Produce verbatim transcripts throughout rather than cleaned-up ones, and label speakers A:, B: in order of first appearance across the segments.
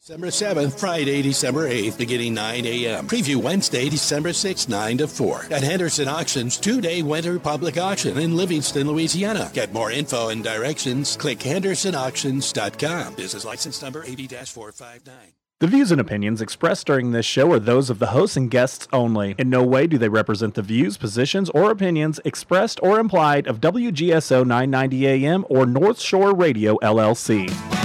A: December seventh, Friday, December eighth, beginning nine a.m. Preview Wednesday, December sixth, nine to four. At Henderson Auctions two-day winter public auction in Livingston, Louisiana. Get more info and directions. Click henderson auctions dot com. Business license number eighty dash four five nine.
B: The views and opinions expressed during this show are those of the hosts and guests only. In no way do they represent the views, positions, or opinions expressed or implied of W G S O nine ninety A M or North Shore Radio, L L C.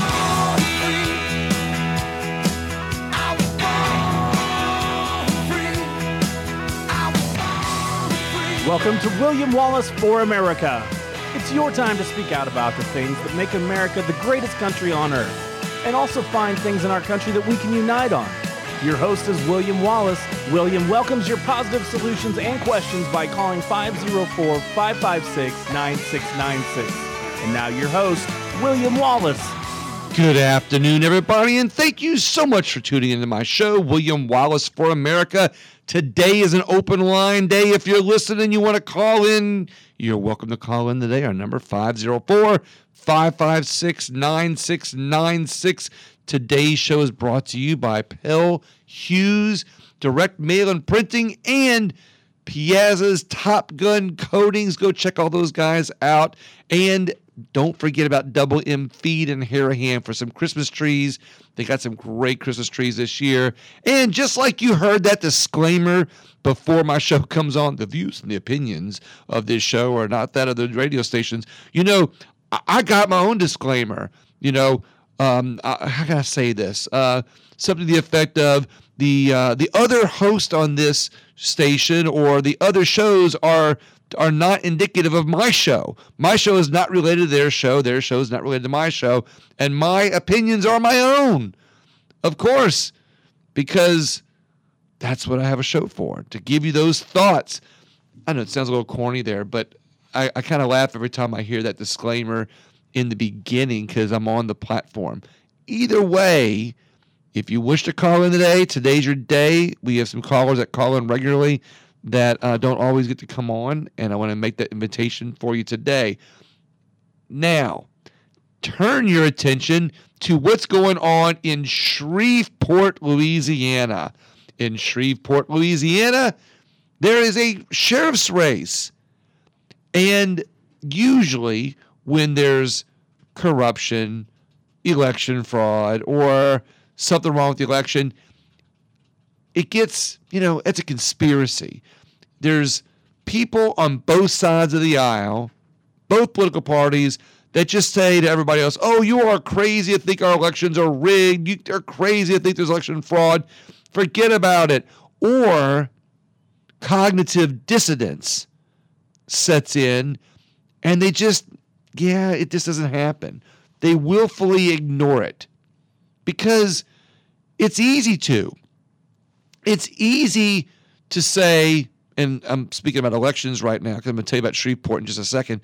B: Welcome to William Wallace for America. It's your time to speak out about the things that make America the greatest country on earth, and also find things in our country that we can unite on. Your host is William Wallace. William welcomes your positive solutions and questions by calling five oh four, five five six, nine six nine six. And now your host, William Wallace.
C: Good afternoon, everybody, and thank you so much for tuning into my show, William Wallace for America. Today is an open line day. If you're listening and you want to call in, you're welcome to call in today. Our number five oh four, five five six, nine six nine six. Today's show is brought to you by Pell Hughes, Direct Mail and Printing, and Piazza's Top Gun Coatings. Go check all those guys out. And don't forget about Double M Feed in Harahan for some Christmas trees. They got some great Christmas trees this year. And just like you heard that disclaimer before my show comes on, the views and the opinions of this show are not that of the radio stations. You know, I got my own disclaimer. You know, um, I, how can I say this? Uh, something to the effect of the uh, the other host on this station or the other shows are are not indicative of my show. My show is not related to their show. Their show is not related to my show. And my opinions are my own, of course, because that's what I have a show for, to give you those thoughts. I know it sounds a little corny there, but I, I kind of laugh every time I hear that disclaimer in the beginning because I'm on the platform. Either way, if you wish to call in today, today's your day. We have some callers that call in regularly that uh, don't always get to come on, and I want to make that invitation for you today. Now, turn your attention to what's going on in Shreveport, Louisiana. In Shreveport, Louisiana, there is a sheriff's race. And usually when there's corruption, election fraud, or something wrong with the election, it gets, you know, it's a conspiracy. There's people on both sides of the aisle, both political parties, that just say to everybody else, oh, you are crazy to think our elections are rigged. You are crazy to think there's election fraud. Forget about it. Or cognitive dissonance sets in, and they just, yeah, it just doesn't happen. They willfully ignore it because it's easy to. It's easy to say, and I'm speaking about elections right now because I'm going to tell you about Shreveport in just a second.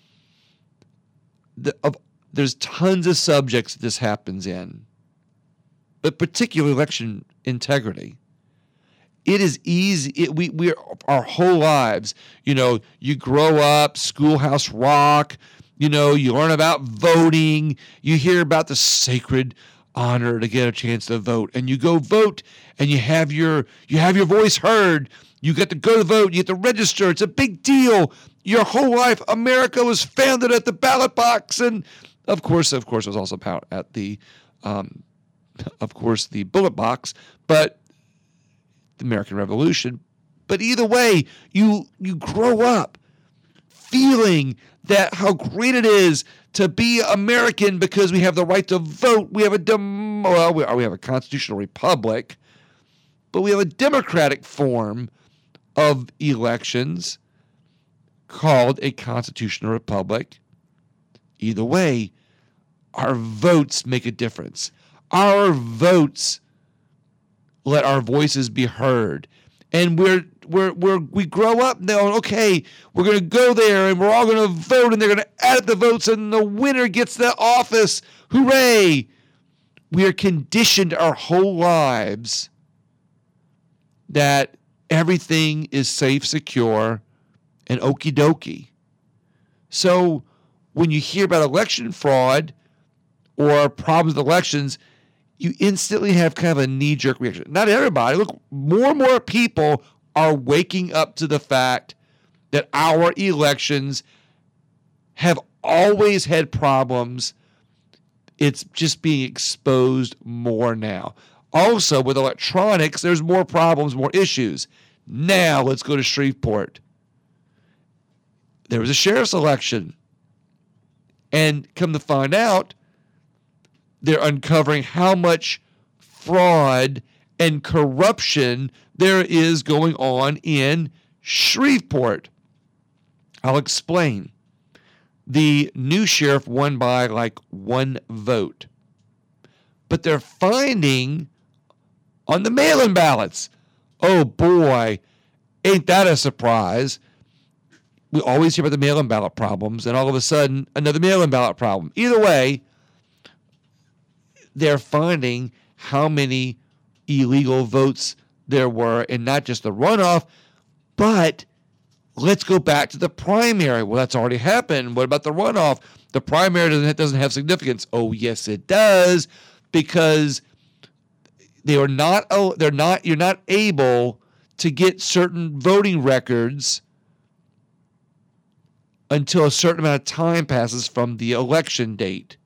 C: The, of, there's tons of subjects that this happens in, but particularly election integrity. It is easy. It, we we our whole lives, you know, you grow up, Schoolhouse Rock, you know, you learn about voting, you hear about the sacred honor to get a chance to vote, and you go vote, and you have your you have your voice heard. You get to go to vote. You get to register. It's a big deal. Your whole life, America was founded at the ballot box, and of course, of course, it was also found at the, um, of course, the bullet box. But the American Revolution. But either way, you you grow up feeling that how great it is to be American because we have the right to vote. We have a dem- well, we, we have a constitutional republic, but we have a democratic form of elections called a constitutional republic. Either way, our votes make a difference. Our votes let our voices be heard. And we're we're we're we grow up now, okay, we're gonna go there and we're all gonna vote and they're gonna add up the votes and the winner gets the office. Hooray! We are conditioned our whole lives that everything is safe, secure, and okie dokie. So when you hear about election fraud or problems with elections, you instantly have kind of a knee-jerk reaction. Not everybody. Look, more and more people are waking up to the fact that our elections have always had problems. It's just being exposed more now. Also, with electronics, there's more problems, more issues. Now, let's go to Shreveport. There was a sheriff's election. And come to find out, they're uncovering how much fraud and corruption there is going on in Shreveport. I'll explain. The new sheriff won by like one vote. But they're finding on the mail-in ballots, oh boy, ain't that a surprise. We always hear about the mail-in ballot problems, and all of a sudden, another mail-in ballot problem. Either way, they're finding how many illegal votes there were, and not just the runoff, but let's go back to the primary. Well, that's already happened. What about the runoff? The primary doesn't, doesn't have significance. Oh, yes, it does, because they are not. Oh, they're not. You're not able to get certain voting records until a certain amount of time passes from the election date,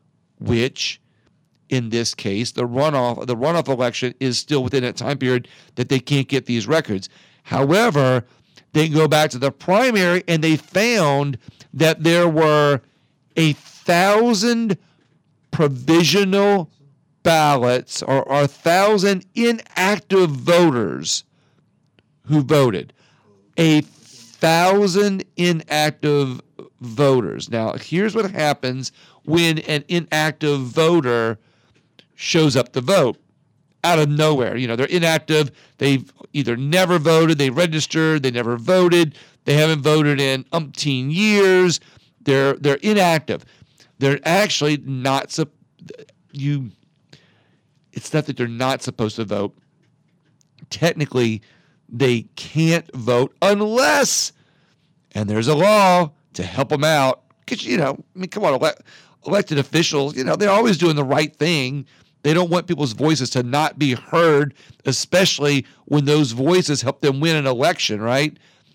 C: which, in this case, the runoff the runoff election is still within that time period that they can't get these records. However, they go back to the primary and they found that there were a thousand provisional ballots or, or a thousand inactive voters who voted. A thousand inactive voters. Now, here's what happens when an inactive voter shows up to vote out of nowhere. You know, they're inactive. They've either never voted, they registered, they never voted, they haven't voted in umpteen years. They're they're inactive. They're actually not sup- you. It's not that they're not supposed to vote. Technically, they can't vote unless, and there's a law to help them out. Because, you know, I mean, come on, ele- elected officials, you know, they're always doing the right thing. They don't want people's voices to not be heard, especially when those voices help them win an election, right?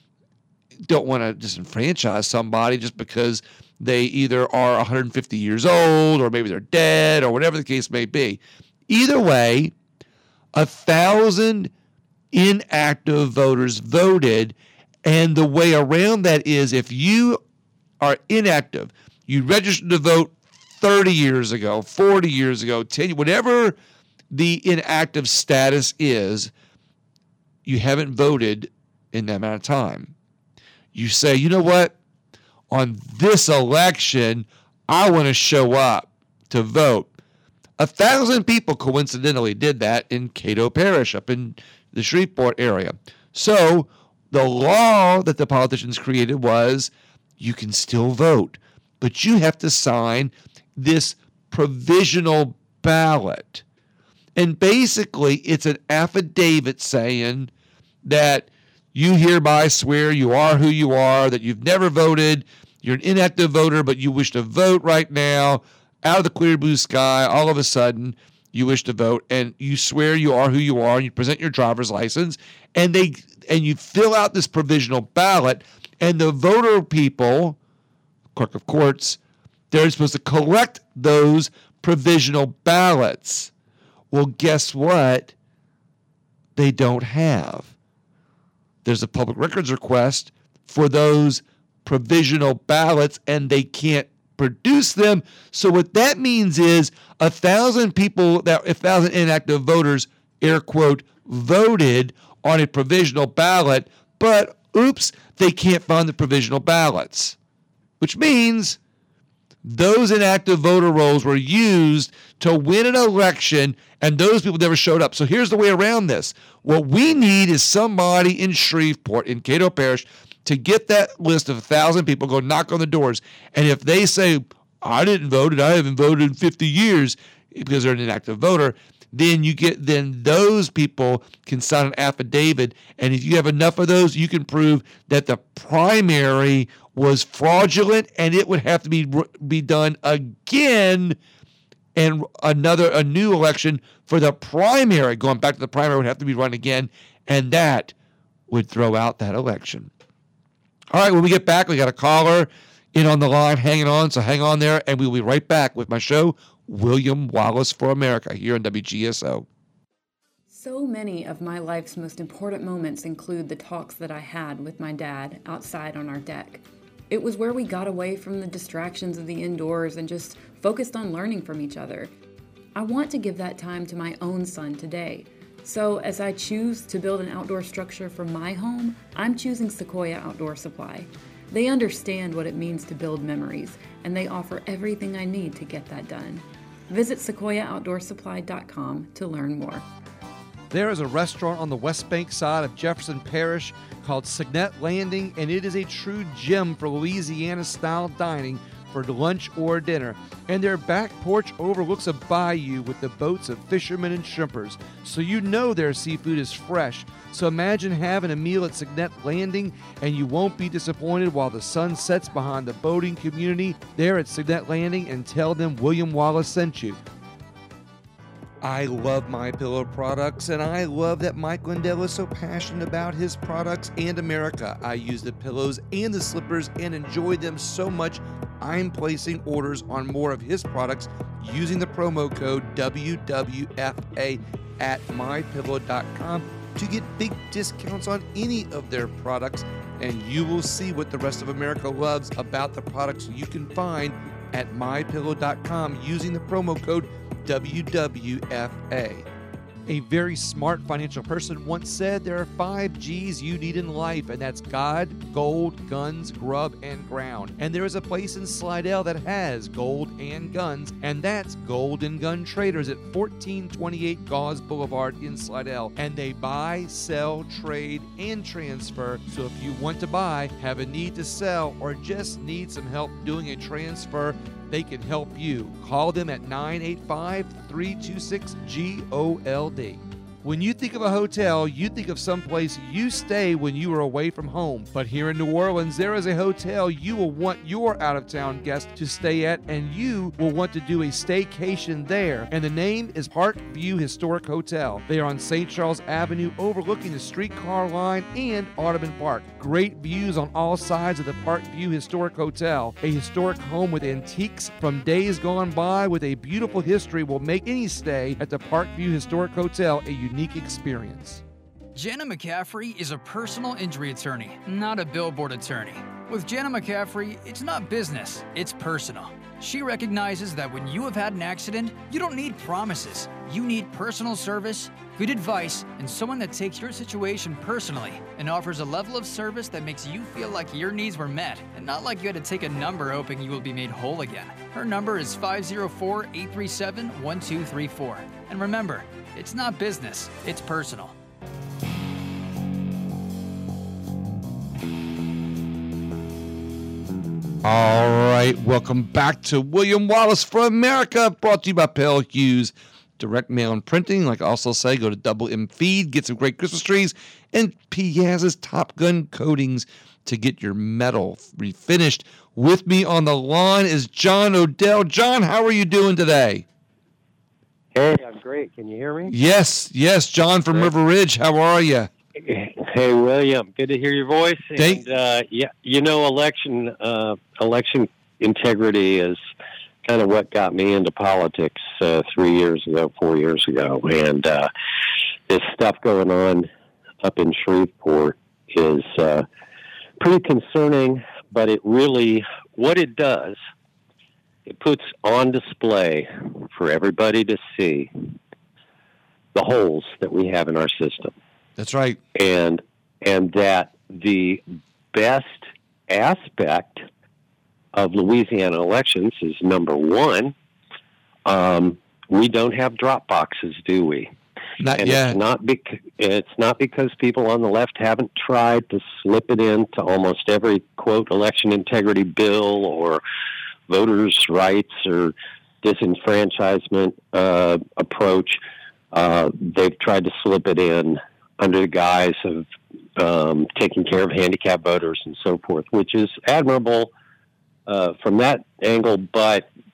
C: Don't want to disenfranchise somebody just because they either are one hundred fifty years old or maybe they're dead or whatever the case may be. Either way, a thousand inactive voters voted, and the way around that is if you are inactive, you registered to vote thirty years ago, forty years ago, ten, whatever the inactive status is, you haven't voted in that amount of time. You say, you know what? On this election, I want to show up to vote. A thousand people coincidentally did that in Cato Parish up in the Shreveport area. So the law that the politicians created was you can still vote, but you have to sign this provisional ballot. And basically, it's an affidavit saying that you hereby swear you are who you are, that you've never voted, you're an inactive voter, but you wish to vote right now, out of the clear blue sky, all of a sudden, you wish to vote, and you swear you are who you are, and you present your driver's license, and they and you fill out this provisional ballot, and the voter people, clerk of courts, they're supposed to collect those provisional ballots. Well, guess what? They don't have. There's a public records request for those provisional ballots, and they can't produce them. So what that means is a thousand people, that a thousand inactive voters, air quote, voted on a provisional ballot, but oops, they can't find the provisional ballots, which means those inactive voter rolls were used to win an election, and those people never showed up. So here's the way around this. What we need is somebody in Shreveport, in Cato Parish, to get that list of one thousand people, go knock on the doors. And if they say, I didn't vote, and I haven't voted in fifty years because they're an inactive voter, then you get then those people can sign an affidavit. And if you have enough of those, you can prove that the primary was fraudulent, and it would have to be be done again and another a new election for the primary. Going back to the primary would have to be run again, and that would throw out that election. All right, when we get back, we got a caller in on the line hanging on, so hang on there, and we'll be right back with my show, William Wallace for America, here on W G S O.
D: So many of my life's most important moments include the talks that I had with my dad outside on our deck. It was where we got away from the distractions of the indoors and just focused on learning from each other. I want to give that time to my own son today. So as I choose to build an outdoor structure for my home, I'm choosing Sequoia Outdoor Supply. They understand what it means to build memories, and they offer everything I need to get that done. Visit sequoia outdoor supply dot com to learn more.
C: There is a restaurant on the West Bank side of Jefferson Parish called Signet Landing, and it is a true gem for Louisiana-style dining for lunch or dinner. And their back porch overlooks a bayou with the boats of fishermen and shrimpers, so you know their seafood is fresh. So imagine having a meal at Signet Landing, and you won't be disappointed while the sun sets behind the boating community there at Signet Landing, and tell them William Wallace sent you. I love MyPillow products, and I love that Mike Lindell is so passionate about his products and America. I use the pillows and the slippers and enjoy them so much, I'm placing orders on more of his products using the promo code W W F A at my pillow dot com to get big discounts on any of their products, and you will see what the rest of America loves about the products you can find at my pillow dot com using the promo code W W F A. A very smart financial person once said there are five G's you need in life, and that's God, gold, guns, grub, and ground. And there is a place in Slidell that has gold and guns, and that's Gold and Gun Traders at fourteen twenty-eight Gauze Boulevard in Slidell. And they buy, sell, trade, and transfer. So if you want to buy, have a need to sell, or just need some help doing a transfer, they can help you. Call them at nine eight five, three two six, G O L D. When you think of a hotel, you think of someplace you stay when you are away from home. But here in New Orleans, there is a hotel you will want your out-of-town guests to stay at, and you will want to do a staycation there. And the name is Park View Historic Hotel. They are on Saint Charles Avenue, overlooking the streetcar line and Audubon Park. Great views on all sides of the Park View Historic Hotel. A historic home with antiques from days gone by with a beautiful history will make any stay at the Park View Historic Hotel a unique experience.
E: Jana McCaffrey is a personal injury attorney, not a billboard attorney. With Jana McCaffrey, it's not business, it's personal. She recognizes that when you have had an accident, you don't need promises. You need personal service, good advice, and someone that takes your situation personally and offers a level of service that makes you feel like your needs were met and not like you had to take a number hoping you will be made whole again. Her number is five oh four, eight three seven, one two three four. And remember, it's not business, it's personal.
C: All right, welcome back to William Wallace for America, brought to you by Pell Hughes Direct Mail and Printing. Like I also say, go to Double M Feed, get some great Christmas trees, and Piazza's Top Gun Coatings to get your metal refinished. With me on the line is John Odell. John, how are you doing today?
F: Hey, I'm great. Can you hear me?
C: Yes, yes. John from River Ridge, how are you?
F: Hey, William. Good to hear your voice.
C: Thank-
F: and uh, yeah, you know, election uh, election integrity is kind of what got me into politics uh, three years ago, four years ago, and uh, this stuff going on up in Shreveport is uh, pretty concerning. But it really, what it does, it puts on display for everybody to see the holes that we have in our system.
C: That's right.
F: And and that the best aspect of Louisiana elections is, number one, um, we don't have drop boxes, do we?
C: Not
F: and
C: yet.
F: It's not, bec- it's not because people on the left haven't tried to slip it into almost every, quote, election integrity bill or voters' rights or disenfranchisement uh, approach. Uh, they've tried to slip it in under the guise of um, taking care of handicapped voters and so forth, which is admirable uh, from that angle, but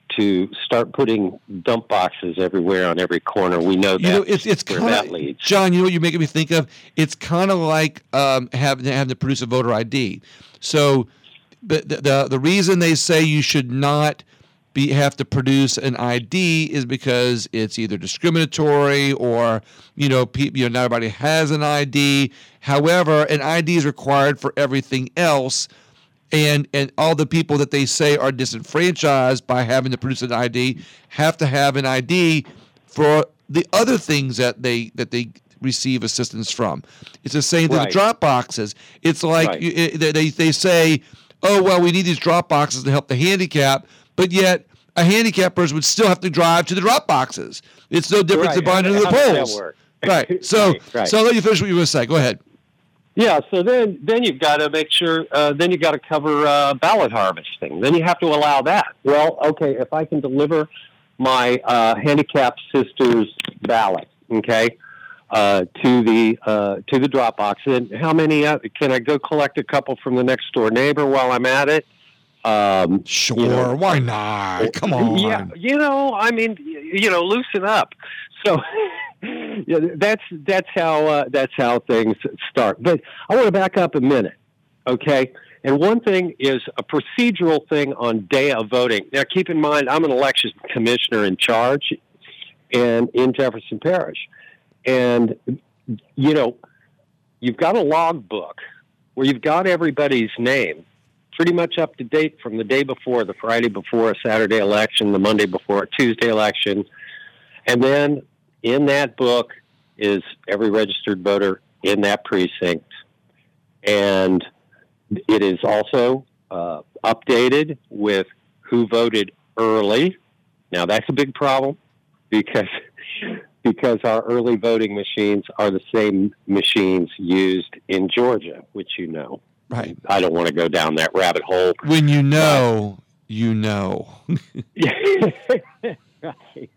F: to start putting dump boxes everywhere on every corner. We know that.
C: You know, it's it's
F: where
C: kind
F: that
C: of
F: leads.
C: John. You know what you're making me think of? It's kind of like um, having having to produce a voter I D. So, the the the reason they say you should not be have to produce an I D is because it's either discriminatory or you know pe- you know not everybody has an I D. However, an I D is required for everything else. And and all the people that they say are disenfranchised by having to produce an I D have to have an I D for the other things that they that they receive assistance from. It's the same thing
F: Right.
C: with drop boxes. It's like
F: Right.
C: you, it, they they say, oh well, we need these drop boxes to help the handicap, but yet a handicapped person would still have to drive to the drop boxes. It's no different
F: Right.
C: than buying
F: How-
C: into the
F: how does that
C: polls.
F: work?
C: Right. So
F: Right, right.
C: so I'll let you finish what you were going to say. Go ahead.
F: Yeah, so then then you've got to make sure. Uh, then you've got to cover uh, ballot harvesting. Then you have to allow that. Well, okay, if I can deliver my uh, handicapped sister's ballot, okay, uh, to the uh, to the drop box, then how many? Uh, can I go collect a couple from the next door neighbor while I'm at it? Um,
C: Sure.
F: you know,
C: Why not? Come on.
F: Yeah, you know, I mean, you know, loosen up. So yeah, that's that's how uh, that's how things start. But I want to back up a minute, okay? And one thing is a procedural thing on day of voting. Now, keep in mind, I'm an election commissioner in charge, and in Jefferson Parish, and you know, you've got a log book where you've got everybody's name pretty much up to date from the day before, the Friday before a Saturday election, the Monday before a Tuesday election. And then in that book is every registered voter in that precinct. And it is also uh, updated with who voted early. Now, that's a big problem because because our early voting machines are the same machines used in Georgia, which you know.
C: Right.
F: I don't want to go down that rabbit hole.
C: When you know, you know.
F: Right.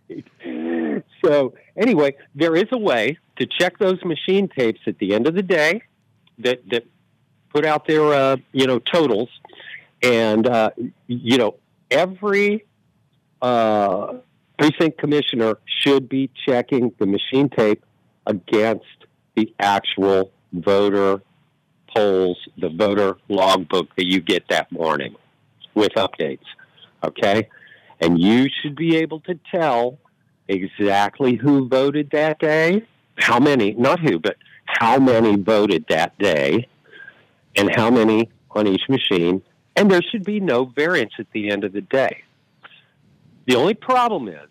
F: So anyway, there is a way to check those machine tapes at the end of the day that that put out their uh, you know totals, and uh, you know every uh, precinct commissioner should be checking the machine tape against the actual voter polls, the voter logbook that you get that morning with updates. Okay? And you should be able to tell exactly who voted that day, how many, not who, but how many voted that day, and how many on each machine. And there should be no variance at the end of the day. The only problem is,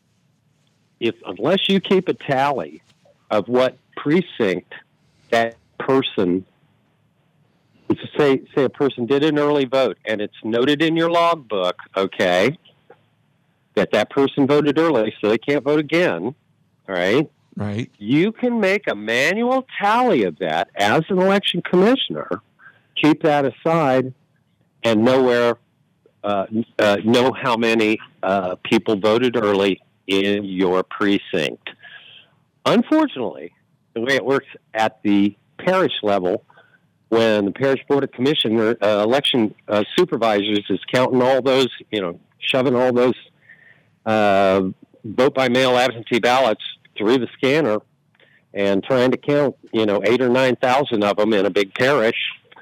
F: if unless you keep a tally of what precinct that person, say, say a person did an early vote, and it's noted in your logbook, okay, that that person voted early, so they can't vote again, all right?
C: Right.
F: You can make a manual tally of that as an election commissioner, keep that aside, and know where, uh, uh, know how many uh, people voted early in your precinct. Unfortunately, the way it works at the parish level, when the parish board of commissioner uh, election uh, supervisors is counting all those, you know, shoving all those uh, vote by mail absentee ballots through the scanner and trying to count, you know, eight or nine thousand of them in a big parish,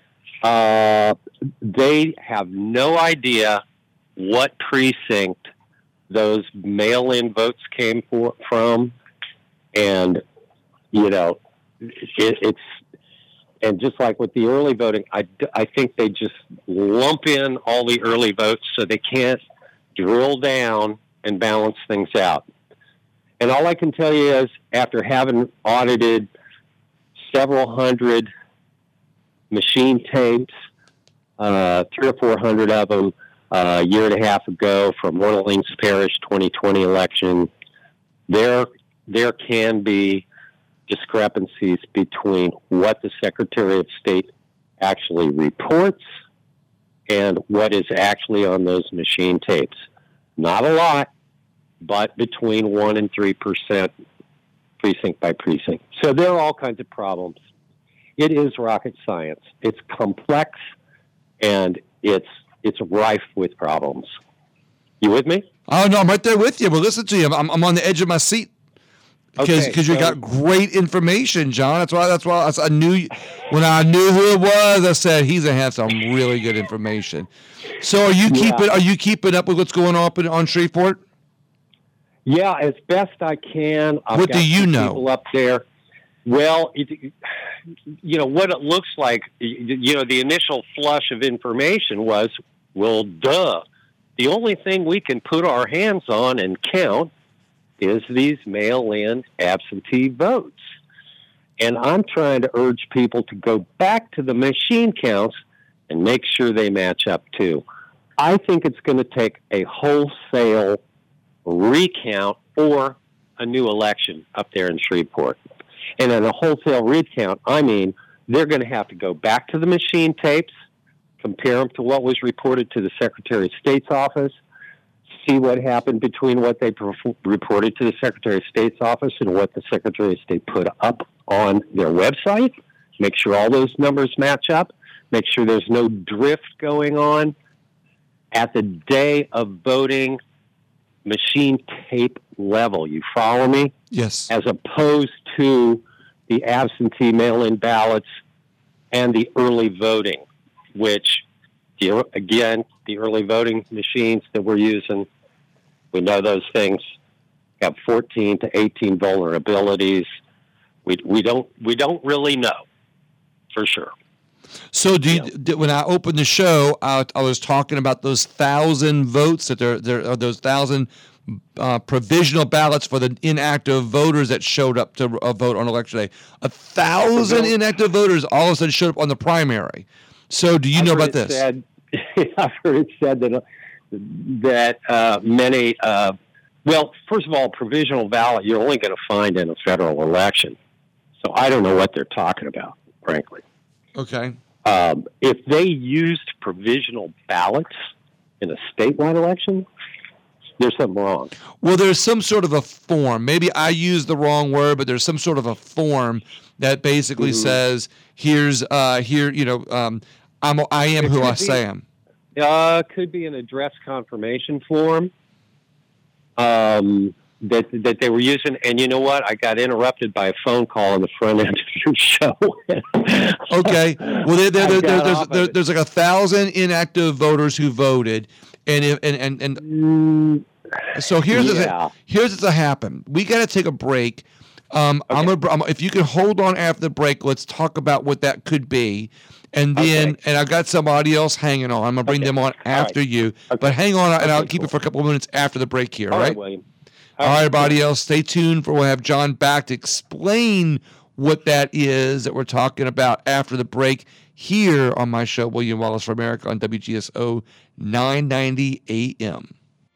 F: uh, they have no idea what precinct those mail-in votes came for, from, and you know, it, it's and just like with the early voting, I, I think they just lump in all the early votes so they can't drill down and balance things out. And all I can tell you is, after having audited several hundred machine tapes, uh, three or four hundred of them uh, a year and a half ago from Orleans Parish twenty twenty election, there there can be discrepancies between what the Secretary of State actually reports and what is actually on those machine tapes. Not a lot, but between one and three percent precinct by precinct. So there are all kinds of problems. It is rocket science. It's complex, and it's it's rife with problems. You with me?
C: Oh, no, I'm right there with you. But listen to you. I'm, I'm on the edge of my seat. Because
F: Okay,
C: you
F: so-
C: got great information, John. That's why. That's why I knew when I knew who it was. I said he's gonna have some really good information. So are you
F: Yeah.
C: keeping are you keeping up with what's going on up in, on Shreveport?
F: Yeah, as best I can. I've
C: What
F: got
C: do you
F: some
C: know?
F: People up there. Well, it, you know what it looks like. You know, the initial flush of information was, well, duh. The only thing we can put our hands on and count is these mail-in absentee votes. And I'm trying to urge people to go back to the machine counts and make sure they match up too. I think it's going to take a wholesale recount or a new election up there in Shreveport. And in a wholesale recount, I mean, they're going to have to go back to the machine tapes, compare them to what was reported to the Secretary of State's office, see what happened between what they pre- reported to the Secretary of State's office and what the Secretary of State put up on their website, make sure all those numbers match up, make sure there's no drift going on at the day of voting machine tape level. You follow me?
C: Yes.
F: As opposed to the absentee mail-in ballots and the early voting, which, you know, again, the early voting machines that we're using, we know those things have fourteen to eighteen vulnerabilities. We we don't we don't really know for sure.
C: So do you,
F: Yeah.
C: d- when I opened the show, I, I was talking about those thousand votes that there there are those thousand uh, provisional ballots for the inactive voters that showed up to uh, vote on election day. A thousand inactive voters all of a sudden showed up on the primary. So do you
F: I've
C: know
F: heard
C: about
F: it
C: this?
F: Said, I've heard it said that uh, that uh, many. Uh, well, first of all, provisional ballot you're only going to find in a federal election. So I don't know what they're talking about, frankly.
C: Okay.
F: Um, if they used provisional ballots in a statewide election, there's something wrong.
C: Well, there's some sort of a form. Maybe I used the wrong word, but there's some sort of a form that basically
F: Mm-hmm.
C: says, "Here's uh, here, you know, um, I'm I am
F: It
C: who
F: could
C: I
F: be-
C: say I am."
F: Uh, could be an address confirmation form um, that that they were using. And you know what? I got interrupted by a phone call on the front end of your show.
C: Okay. Well, there, there,
F: I
C: there,
F: got
C: there, there's,
F: off of
C: there,
F: it.
C: there's like a thousand inactive voters who voted, and if, and and and
F: Mm,
C: so here's
F: Yeah.
C: the here's what's happened. We got to take a break. Um, I'm
F: Okay.
C: gonna, I'm, if you can hold on after the break, let's talk about what that could be, and then
F: Okay.
C: and I've got somebody else hanging on. I'm gonna bring
F: Okay.
C: them on after
F: right.
C: you,
F: Okay.
C: but hang on, and
F: Okay,
C: I'll keep
F: cool.
C: it for a couple of minutes after the break here.
F: all
C: All
F: right,
C: right.
F: William.
C: All right, everybody else, stay tuned for we'll have John back to explain what that is that we're talking about after the break here on my show, William Wallace for America on W G S O nine ninety A M.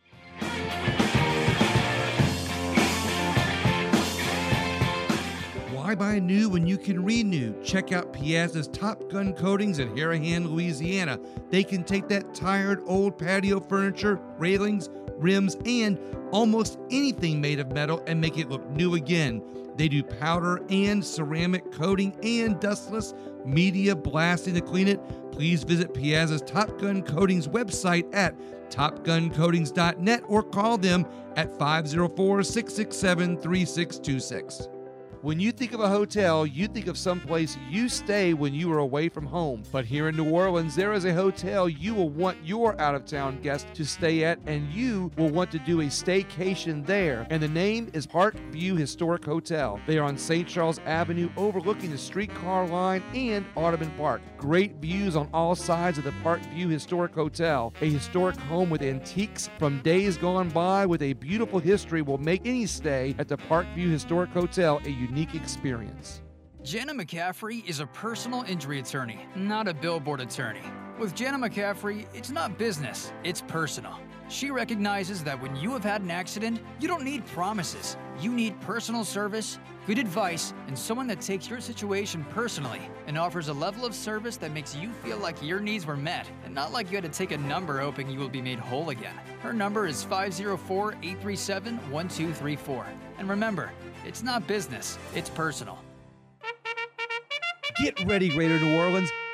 C: Why buy new when you can renew? Check out Piazza's Top Gun Coatings in Harahan, Louisiana. They can take that tired old patio furniture, railings, rims, and almost anything made of metal and make it look new again. They do powder and ceramic coating and dustless media blasting to clean it. Please visit Piazza's Top Gun Coatings website at top gun coatings dot net or call them at five oh four, six six seven, three six two six. When you think of a hotel, you think of someplace you stay when you are away from home. But here in New Orleans, there is a hotel you will want your out-of-town guests to stay at, and you will want to do a staycation there. And the name is Park View Historic Hotel. They are on Saint Charles Avenue, overlooking the streetcar line and Audubon Park. Great views on all sides of the Park View Historic Hotel. A historic home with antiques from days gone by with a beautiful history will make any stay at the Park View Historic Hotel a unique experience.
E: Jana McCaffrey is a personal injury attorney, not a billboard attorney. With Jana McCaffrey, it's not business, it's personal. She recognizes that when you have had an accident, you don't need promises. You need personal service, good advice, and someone that takes your situation personally and offers a level of service that makes you feel like your needs were met and not like you had to take a number hoping you will be made whole again. Her number is five oh four, eight three seven, one two three four. And remember, it's not business, it's personal.
C: Get ready, Greater New Orleans.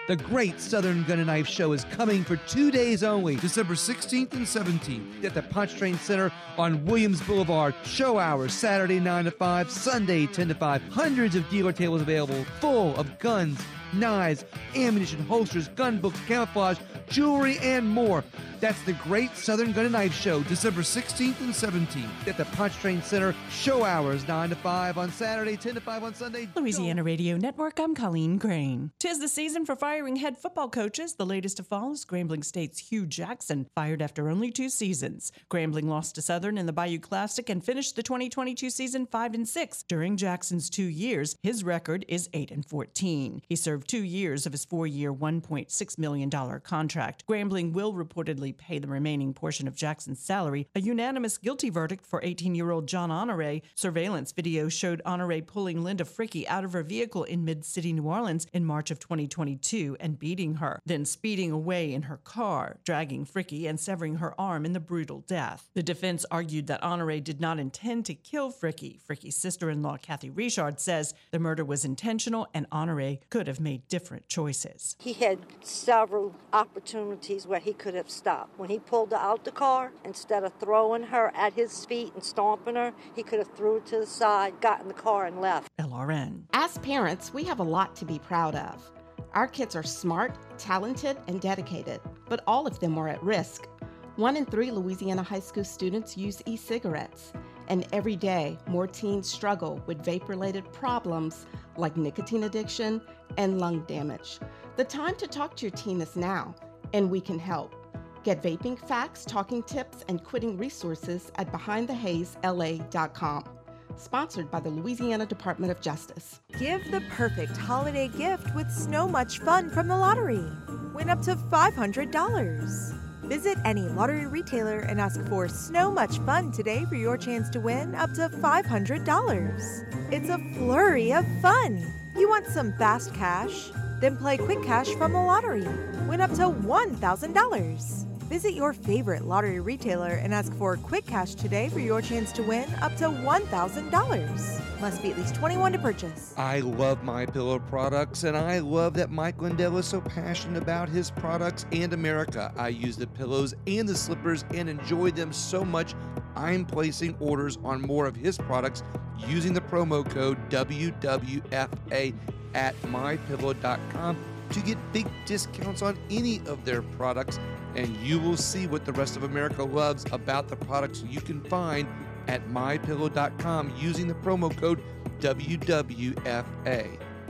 C: The Great Southern Gun and Knife Show is coming for two days only, December sixteenth and seventeenth at the Pontchartrain Center on Williams Boulevard. Show hours Saturday nine to five, Sunday ten to five. Hundreds of dealer tables available, full of guns, knives, ammunition, holsters, gun books, camouflage, jewelry, and more. That's the Great Southern Gun and Knife Show, December sixteenth and seventeenth at the Pontchartrain Center. Show hours nine to five on Saturday, ten to five on Sunday.
G: Louisiana Radio Network, I'm Colleen Crane. Tis the season for firing head football coaches. The latest to follow is Grambling State's Hugh Jackson, fired after only two seasons. Grambling lost to Southern in the Bayou Classic and finished the twenty twenty-two season five and six. During Jackson's two years, his record is eight and fourteen. He served two years of his four-year, one point six million dollars contract. Grambling will reportedly pay the remaining portion of Jackson's salary. A unanimous guilty verdict for eighteen-year-old John Honore. Surveillance video showed Honore pulling Linda Fricky out of her vehicle in mid-city New Orleans in March of twenty twenty-two and beating her, then speeding away in her car, dragging Fricky and severing her arm in the brutal death. The defense argued that Honore did not intend to kill Fricky. Fricky's sister-in-law, Kathy Richard, says the murder was intentional and Honore could have made different choices.
H: He had several opportunities where he could have stopped. When he pulled her out the car, instead of throwing her at his feet and stomping her, he could have threw her to the side, got in the car, and left.
G: L R N.
I: As parents, we have a lot to be proud of. Our kids are smart, talented, and dedicated, but all of them are at risk. One in three Louisiana high school students use e-cigarettes, and every day more teens struggle with vape-related problems like nicotine addiction and lung damage. The time to talk to your teen is now, and we can help. Get vaping facts, talking tips, and quitting resources at behind the haze L A dot com. Sponsored by the Louisiana Department of Justice.
J: Give the perfect holiday gift with So Much Fun from the lottery. Win up to five hundred dollars. Visit any lottery retailer and ask for So Much Fun today for your chance to win up to five hundred dollars. It's a flurry of fun. You want some fast cash? Then play Quick Cash from the lottery. Win up to one thousand dollars. Visit your favorite lottery retailer and ask for Quick Cash today for your chance to win up to one thousand dollars. Must be at least twenty-one to purchase.
C: I love MyPillow products, and I love that Mike Lindell is so passionate about his products and America. I use the pillows and the slippers and enjoy them so much, I'm placing orders on more of his products using the promo code W W F A at my pillow dot com to get big discounts on any of their products, and you will see what the rest of America loves about the products you can find at my pillow dot com using the promo code W W F A.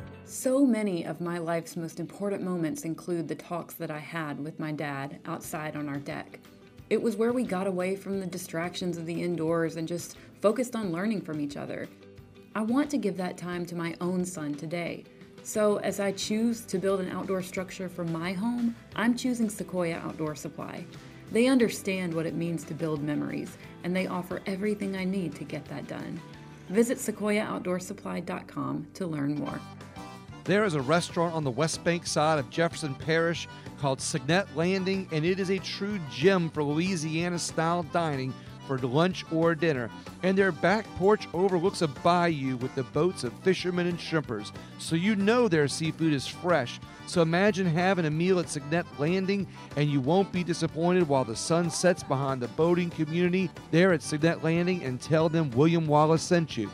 D: So many of my life's most important moments include the talks that I had with my dad outside on our deck. It was where we got away from the distractions of the indoors and just focused on learning from each other. I want to give that time to my own son today. So as I choose to build an outdoor structure for my home, I'm choosing Sequoia Outdoor Supply. They understand what it means to build memories, and they offer everything I need to get that done. Visit sequoia outdoor supply dot com to learn more.
C: There is a restaurant on the West Bank side of Jefferson Parish called Signet Landing, and it is a true gem for Louisiana-style dining for lunch or dinner. And their back porch overlooks a bayou with the boats of fishermen and shrimpers, so you know their seafood is fresh. So imagine having a meal at Signet Landing, and you won't be disappointed while the sun sets behind the boating community there at Signet Landing, and tell them William Wallace sent you.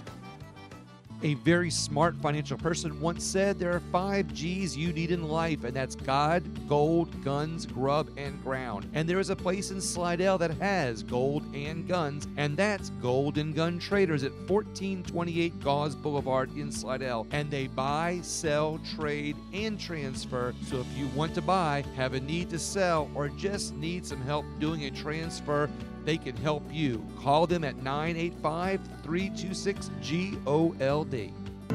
C: A very smart financial person once said there are five G's you need in life, and that's God, gold, guns, grub, and ground. And there is a place in Slidell that has gold and guns, and that's Golden Gun Traders at fourteen twenty-eight Gauze Boulevard in Slidell. And they buy, sell, trade, and transfer. So if you want to buy, have a need to sell, or just need some help doing a transfer, they can help you. Call them at nine eight five, three two six, G O L D.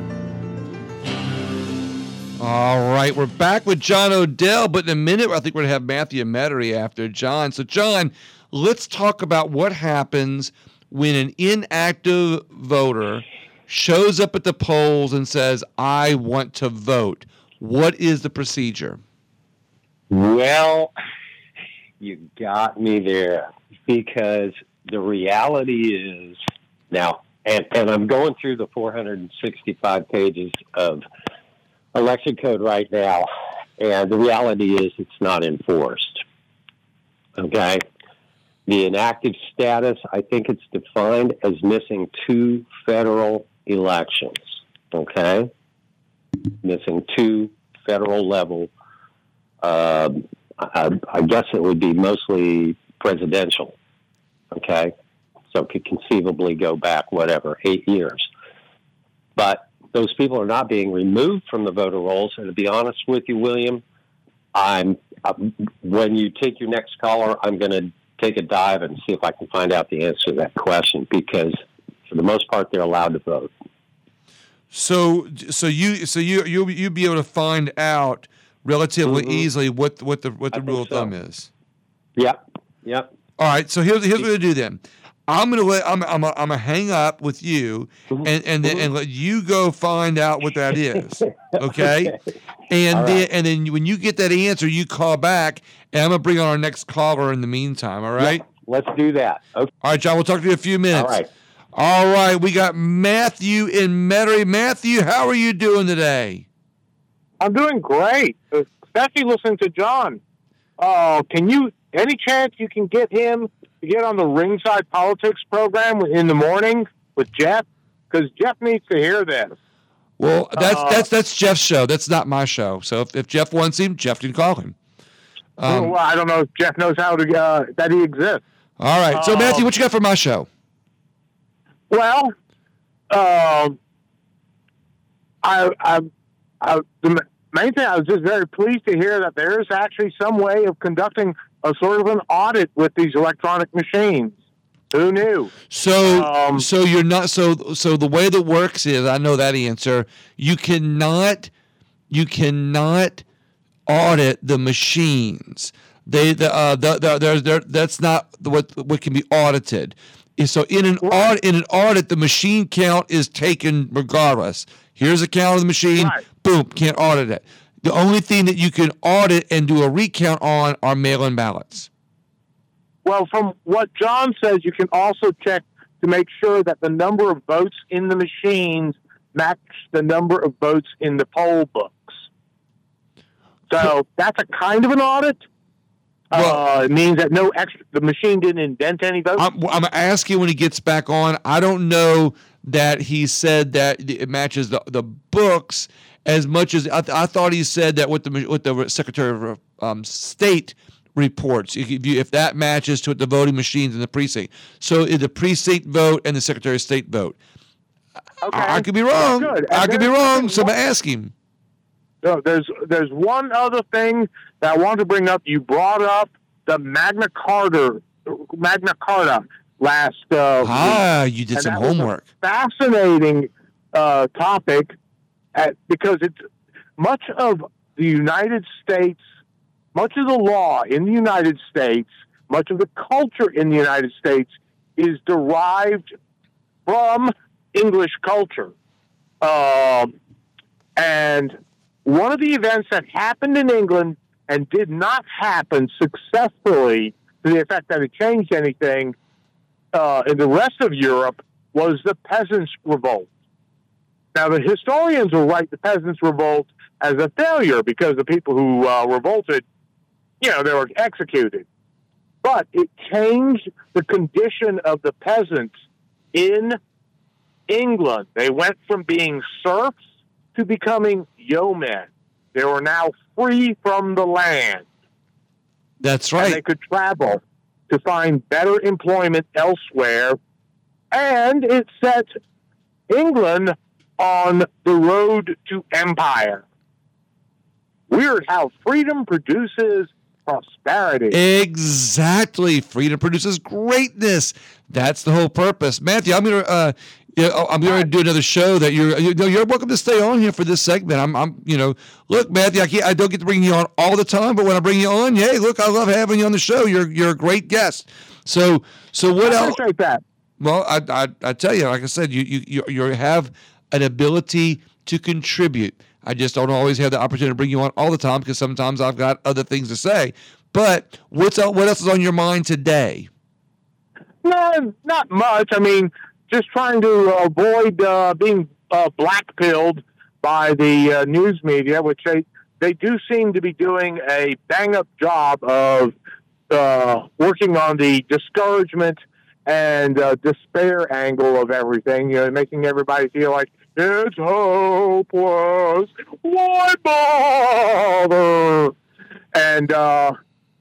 C: All right, we're back with John O'Dell, but in a minute, I think we're going to have Matthew Mettery after John. So, John, let's talk about what happens when an inactive voter shows up at the polls and says, I want to vote. What is the procedure?
F: Well, you got me there. Because the reality is now, and, and I'm going through the four hundred sixty-five pages of election code right now, And the reality is it's not enforced. Okay? The inactive status, I think it's defined as missing two federal elections. Okay? Missing two federal level. Uh, I, I guess it would be mostly presidential. Okay? So it could conceivably go back, whatever, eight years. But those people are not being removed from the voter rolls. And to be honest with you, William, I'm uh, when you take your next caller, I'm going to take a dive and see if I can find out the answer to that question, because for the most part, they're allowed to vote.
C: So, so you, so you, you, you'd be able to find out relatively mm-hmm. easily what what the what the I rule of so. thumb is.
F: Yep. Yep.
C: All right. So here's here's what we do then. I'm gonna let I'm I'm I'm gonna hang up with you and and then, and let you go find out what that is, okay? And all then right. and then when you get that answer, you call back, and I'm gonna bring on our next caller in the meantime. All right?
F: Yeah, let's do that. Okay.
C: All right, John. We'll talk to you in a few minutes.
F: All right.
C: All right. We got Matthew in Metairie. Matthew, how are you doing today?
K: I'm doing great, especially listening to John. Uh, can you? Any chance you can get him to get on the Ringside Politics program in the morning with Jeff? Because Jeff needs to hear this.
C: Well, that's uh, that's that's Jeff's show. That's not my show. So if, if Jeff wants him, Jeff can call him.
K: Um, well, I don't know if Jeff knows how to uh, that he exists.
C: All right. So, uh, Matthew, what you got for my show?
K: Well, uh, I, I, I, the main thing, I was just very pleased to hear that there is actually some way of conducting a sort of an audit with these electronic machines. Who knew?
C: So,
K: um,
C: so you're not so. So the way that works is, I know that answer. You cannot, you cannot audit the machines. They, the, uh, the, the, they're, they're, that's not what what can be audited. So in an audit, in an audit, the machine count is taken regardless. Here's a count of the machine.
K: Right.
C: Boom, can't audit it. The only thing that you can audit and do a recount on are mail-in ballots.
K: Well, from what John says, you can also check to make sure that the number of votes in the machines match the number of votes in the poll books. So that's a kind of an audit. Well, uh, it means that no extra, the machine didn't indent any votes.
C: I'm, I'm asking when he gets back on. I don't know that he said that it matches the, the books as much as I, th- I thought he said that what the what the Secretary of um, State reports, if, you, if that matches to what the voting machines in the precinct. So the precinct vote and the Secretary of State vote.
K: Okay.
C: I, I could be wrong. I could be wrong. So I'm going to ask him.
K: No, there's there's one other thing that I want to bring up. You brought up the Magna Carta, Magna Carta last uh,
C: ah,
K: week.
C: You did
K: and
C: some
K: that
C: homework.
K: Was a fascinating uh, topic at, because it's much of the United States, much of the law in the United States, much of the culture in the United States is derived from English culture, um, and one of the events that happened in England and did not happen successfully to the effect that it changed anything uh, in the rest of Europe was the Peasants' Revolt. Now, the historians will write the Peasants' Revolt as a failure because the people who uh, revolted, you know, they were executed. But it changed the condition of the peasants in England. They went from being serfs to becoming yeomen. They were now free from the land.
C: That's right.
K: And they could travel to find better employment elsewhere. And it set England on the road to empire. Weird how freedom produces prosperity.
C: Exactly. Freedom produces greatness. That's the whole purpose. Matthew, I'm going to... Uh, Yeah, I'm going to do another show that you're, you know, you're welcome to stay on here for this segment. I'm, I'm, you know, look, Matthew, I, can't, I don't get to bring you on all the time, but when I bring you on, hey, look, I love having you on the show. You're, you're a great guest. So, so what
K: I
C: else?
K: appreciate that.
C: Well, I, I, I tell you, like I said, you, you, you have an ability to contribute. I just don't always have the opportunity to bring you on all the time because sometimes I've got other things to say. But what's what else is on your mind today?
K: No, not much. I mean, just trying to avoid uh, being uh, black-pilled by the uh, news media, which they they do seem to be doing a bang-up job of uh, working on the discouragement and uh, despair angle of everything, you know, making everybody feel like it's hopeless, why bother? And uh,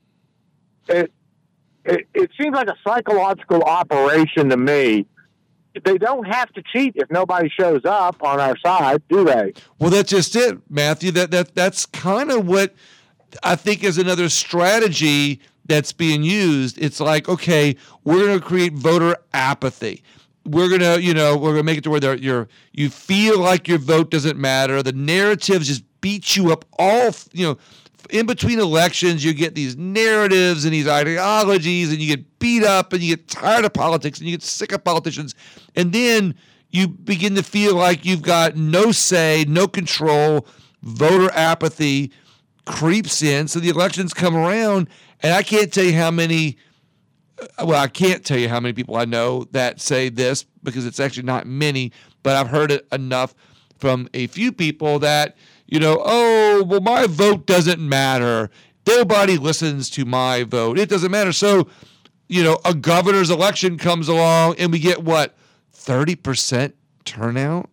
K: it, it it seems like a psychological operation to me. They don't have to cheat if nobody shows up on our side, do they?
C: Well, that's just it, Matthew. That that that's kind of what I think is another strategy that's being used. It's like, okay, we're going to create voter apathy. We're going to, you know, we're going to make it to where you're, you feel like your vote doesn't matter. The narratives just beat you up all, you know, in between elections, you get these narratives and these ideologies, and you get beat up, and you get tired of politics, and you get sick of politicians. And then you begin to feel like you've got no say, no control. Voter apathy creeps in. So the elections come around, and I can't tell you how many, well, I can't tell you how many people I know that say this, because it's actually not many, but I've heard it enough from a few people that, you know, oh, well, my vote doesn't matter. Nobody listens to my vote. It doesn't matter. So, you know, a governor's election comes along and we get what, thirty percent turnout?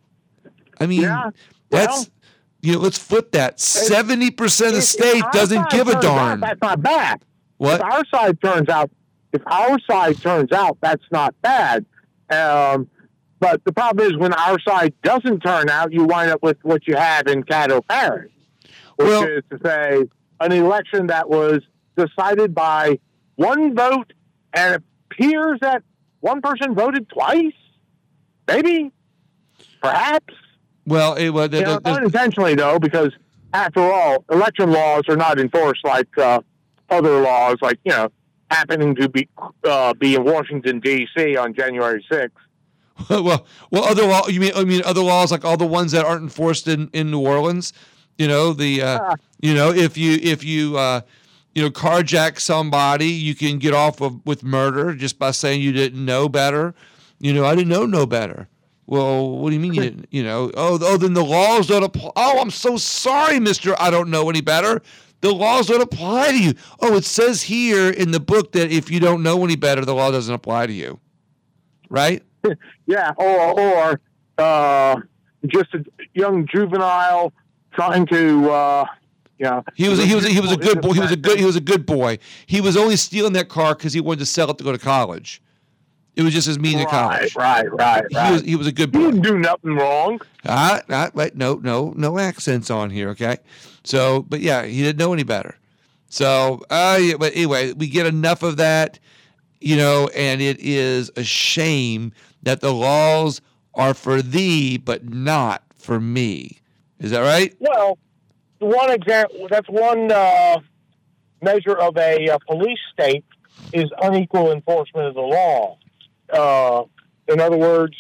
C: I mean,
K: yeah.
C: that's,
K: well,
C: you know, let's flip that. seventy percent of the state doesn't give a darn.
K: Out, that's not bad.
C: What?
K: If our side turns out, if our side turns out, that's not bad. Um, But the problem is when our side doesn't turn out, you wind up with what you have in Caddo Parish, which
C: well,
K: is to say an election that was decided by one vote, and it appears that one person voted twice, maybe, perhaps.
C: Well, it was
K: you know, unintentionally, though, because after all, election laws are not enforced like uh, other laws, like, you know, happening to be uh, be in Washington, D C on January sixth.
C: well, well, other law. You mean? I mean, other laws like all the ones that aren't enforced in, in New Orleans. You know the. Uh, uh, you know if you if you uh, you know carjack somebody, you can get off of, with murder just by saying you didn't know better. You know, I didn't know no better. Well, what do you mean you didn't? You know, oh, oh, then the laws don't apply. Oh, I'm so sorry, Mister I don't know any better. The laws don't apply to you. Oh, it says here in the book that if you don't know any better, the law doesn't apply to you. Right?
K: Yeah, or or uh, just a young juvenile trying to, uh, you know.
C: He was he was he was a good boy. He was a good he was a good boy. He was only stealing that car because he wanted to sell it to go to college. It was just his means
K: right,
C: at college.
K: Right, right, right.
C: He was he was a good boy.
K: He didn't do nothing wrong.
C: Ah, uh, uh, no, no, no accents on here. Okay, so but yeah, he didn't know any better. So, uh, yeah, but anyway, we get enough of that. You know, and it is a shame that the laws are for thee, but not for me. Is that right?
K: Well, one example, that's one uh, measure of a uh, police state is unequal enforcement of the law. Uh, in other words,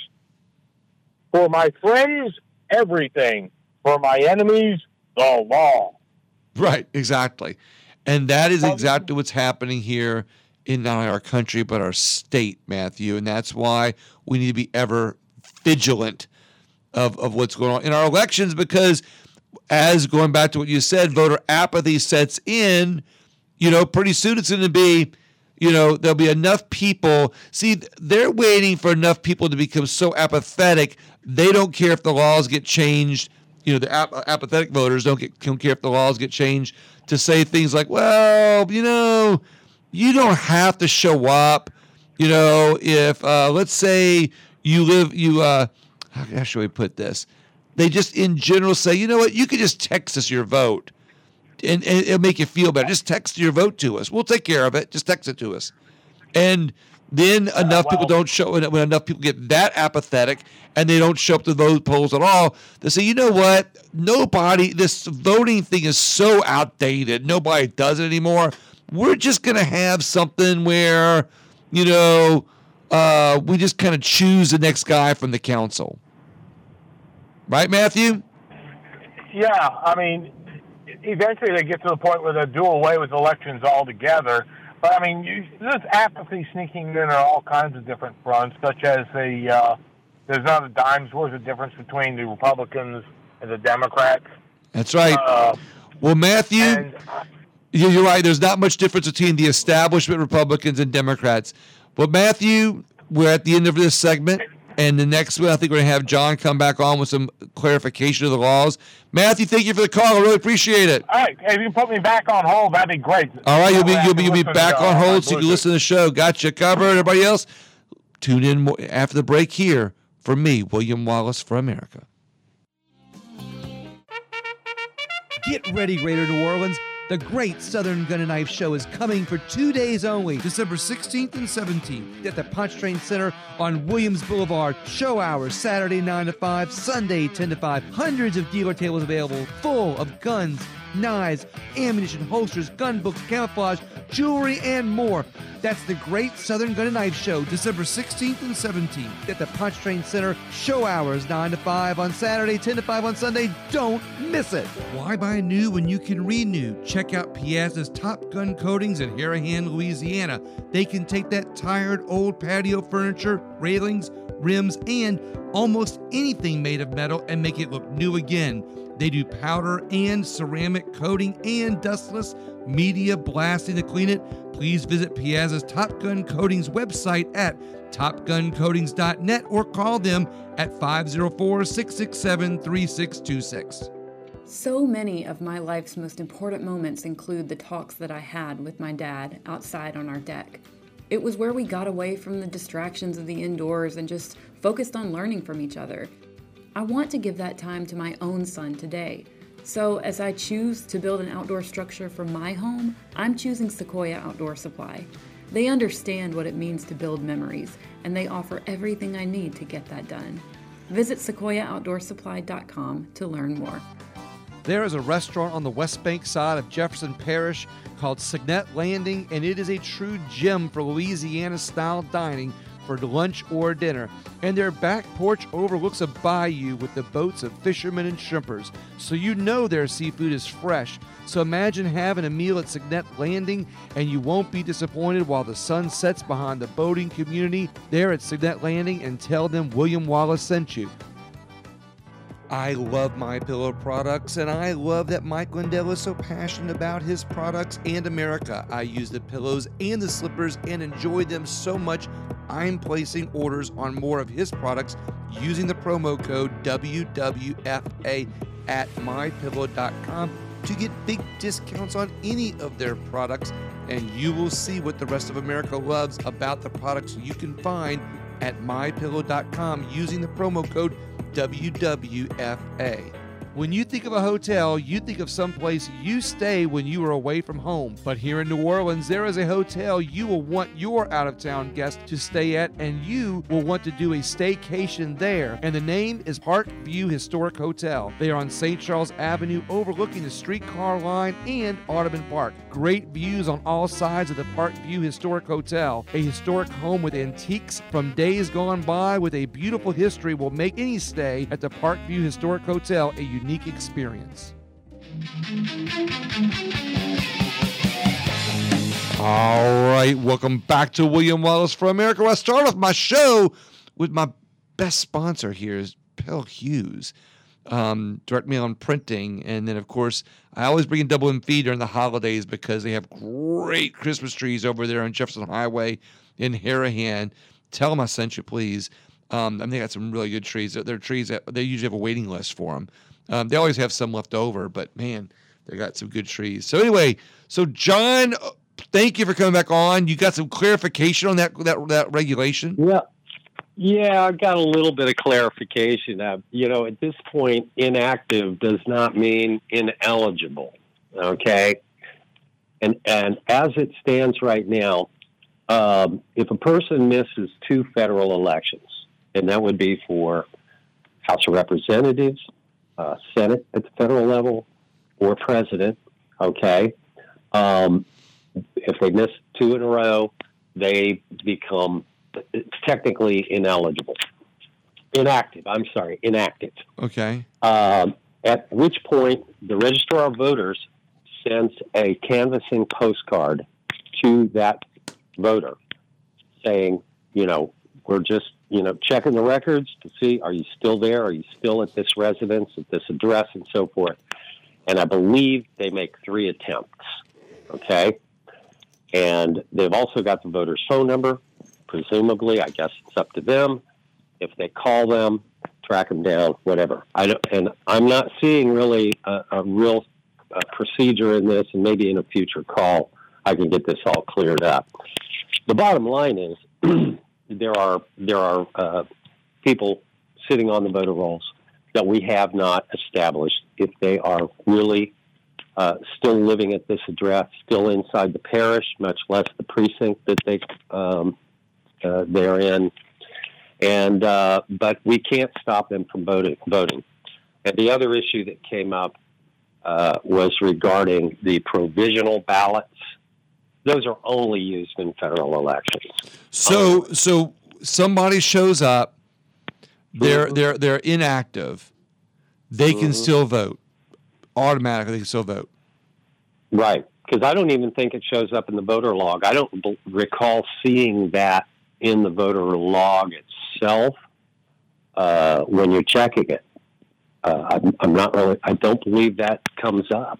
K: for my friends, everything. For my enemies, the law.
C: Right, exactly. And that is exactly what's happening here in not only our country, but our state, Matthew. And that's why we need to be ever vigilant of, of what's going on in our elections, because as going back to what you said, voter apathy sets in, you know, pretty soon it's going to be, you know, there'll be enough people. See, they're waiting for enough people to become so apathetic, they don't care if the laws get changed. You know, the ap- apathetic voters don't, get, don't care if the laws get changed to say things like, well, you know, you don't have to show up. You know, if uh, let's say you live, you uh, how should we put this? They just in general say, you know what, you could just text us your vote, and, and it'll make you feel better. Just text your vote to us. We'll take care of it. Just text it to us. And then enough uh, well, people don't show, when enough people get that apathetic and they don't show up to vote polls at all, they say, you know what, nobody, this voting thing is so outdated. Nobody does it anymore. We're just going to have something where, you know, uh, we just kind of choose the next guy from the council. Right, Matthew?
K: Yeah, I mean, eventually they get to the point where they do away with elections altogether. But, I mean, you, there's apathy sneaking in on all kinds of different fronts, such as the, uh, there's not a dime's worth of difference between the Republicans and the Democrats.
C: That's right.
K: Uh,
C: well, Matthew,
K: and,
C: you're right. There's not much difference between the establishment Republicans and Democrats. But, Matthew, we're at the end of this segment. And the next one, I think we're going to have John come back on with some clarification of the laws. Matthew, thank you for the call. I really appreciate it.
K: all right, if you can put me back on hold, that'd be great.
C: All right, you'll be you'll be you'll be
K: Listen,
C: back
K: uh,
C: on hold
K: on
C: so you can
K: Bluetooth.
C: listen to the show. Got you covered. Everybody else, tune in more after the break here for me, William Wallace for America.
L: Get ready, Greater New Orleans. The Great Southern Gun and Knife Show is coming for two days only, December sixteenth and seventeenth at the Pontchartrain Center on Williams Boulevard. Show hours Saturday nine to five, Sunday ten to five. Hundreds of dealer tables available, full of guns, knives, ammunition, holsters, gun books, camouflage, jewelry, and more. That's the Great Southern Gun and Knife Show, December sixteenth and seventeenth at the Pontchartrain Center. Show hours nine to five on Saturday, ten to five on Sunday. Don't miss it. Why buy new when you can renew? Check out Piazza's Top Gun Coatings in Harahan, Louisiana. They can take that tired old patio furniture, railings, rims, and almost anything made of metal and make it look new again. They do powder and ceramic coating and dustless media blasting to clean it. Please visit Piazza's Top Gun Coatings website at top gun coatings dot net or call them at five oh four, six six seven, three six two six.
D: So many of my life's most important moments include the talks that I had with my dad outside on our deck. It was where we got away from the distractions of the indoors and just focused on learning from each other. I want to give that time to my own son today. So as I choose to build an outdoor structure for my home, I'm choosing Sequoia Outdoor Supply. They understand what it means to build memories, and they offer everything I need to get that done. Visit sequoia outdoor supply dot com to learn more.
L: There is a restaurant on the West Bank side of Jefferson Parish called Signet Landing, and it is a true gem for Louisiana-style dining for lunch or dinner. And their back porch overlooks a bayou with the boats of fishermen and shrimpers, so you know their seafood is fresh. So imagine having a meal at Signet Landing, and you won't be disappointed while the sun sets behind the boating community there at Signet Landing, and tell them William Wallace sent you. I love MyPillow products, and I love that Mike Lindell is so passionate about his products and America. I use the pillows and the slippers and enjoy them so much, I'm placing orders on more of his products using the promo code W W F A at my pillow dot com to get big discounts on any of their products, and you will see what the rest of America loves about the products you can find at my pillow dot com using the promo code W W F A. When you think of a hotel, you think of someplace you stay when you are away from home. But here in New Orleans, there is a hotel you will want your out-of-town guests to stay at, and you will want to do a staycation there. And the name is Park View Historic Hotel. They are on Saint Charles Avenue, overlooking the streetcar line and Audubon Park. Great views on all sides of the Park View Historic Hotel. A historic home with antiques from days gone by with a beautiful history will make any stay at the Park View Historic Hotel a unique experience.
C: All right, welcome back to William Wallace for America. I start off my show with my best sponsor here is Pell Hughes, um, direct mail and printing. And then, of course, I always bring in Double M Fee during the holidays because they have great Christmas trees over there on Jefferson Highway in Harahan. Tell them I sent you, please. Um, I mean, they got some really good trees. They're, they're trees that they usually have a waiting list for them. Um, they always have some left over, but man, they got some good trees. So anyway, so John, thank you for coming back on. You got some clarification on that that, that regulation?
F: Yeah, yeah, I got a little bit of clarification. Uh, you know, at this point, inactive does not mean ineligible. Okay, and and as it stands right now, um, if a person misses two federal elections, and that would be for House of Representatives, Uh, Senate at the federal level, or president, okay? Um, if they miss two in a row, they become technically ineligible. Inactive, I'm sorry, inactive.
C: Okay.
F: Um, at which point, the Registrar of Voters sends a canvassing postcard to that voter saying, you know, we're just you know, checking the records to see, are you still there? Are you still at this residence, at this address, and so forth? and I believe they make three attempts. Okay, and they've also got the voter's phone number. Presumably, I guess it's up to them. If they call them, track them down, whatever. I don't, and I'm not seeing really a, a real uh, procedure in this, and maybe in a future call I can get this all cleared up. The bottom line is there are there are uh, people sitting on the voter rolls that we have not established if they are really uh, still living at this address, still inside the parish, much less the precinct that they um, uh, they're in. And uh, but we can't stop them from voting. Voting. And the other issue that came up uh, was regarding the provisional ballots. Those are only used in federal elections.
C: So, um, so somebody shows up, they're mm-hmm. they're they're inactive. They can mm-hmm. still vote automatically. They can still vote.
F: Right, because I don't even think it shows up in the voter log. I don't b- recall seeing that in the voter log itself uh, when you're checking it. Uh, I'm, I'm not really. I don't believe that comes up.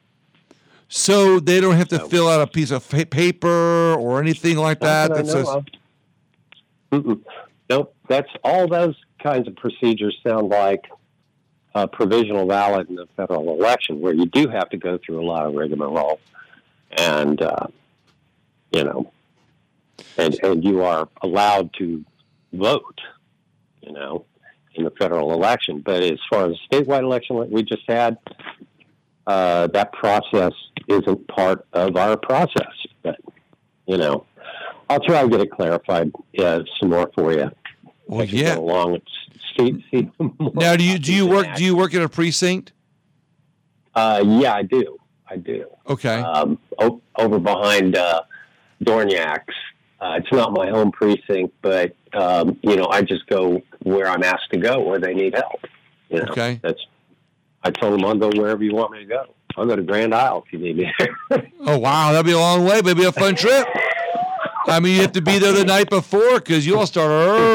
C: So they don't have to so, fill out a piece of paper or anything like that. That says.
F: Mm-mm. Nope. That's all. Those kinds of procedures sound like a provisional ballot in a federal election, where you do have to go through a lot of rigmarole, and uh, you know, and and you are allowed to vote, you know, in the federal election. But as far as a statewide election like we just had, uh, that process isn't part of our process. But, you know, I'll try to get it clarified uh, some more for you.
C: Well, yeah.
F: Go along. See, see
C: now, do you do you work? Do you work in a precinct?
F: Uh, yeah, I do. I do.
C: Okay.
F: Um, o- over behind uh, Dorniak's. Uh, it's not my home precinct, but um, you know, I just go where I'm asked to go, where they need help. You know,
C: okay.
F: That's. I told them I'll go wherever you want me to go. I'll go to Grand Isle if you need me there.
C: Oh wow, that'd be a long way, but it'd be a fun trip. I mean, you have to be there the night before because you all start